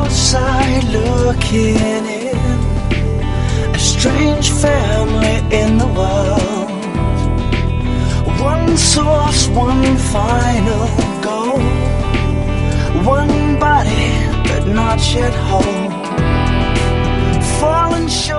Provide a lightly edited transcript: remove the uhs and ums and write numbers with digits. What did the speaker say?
outside looking in, a strange family in the world. One source, one final goal, one body but not yet whole. Falling short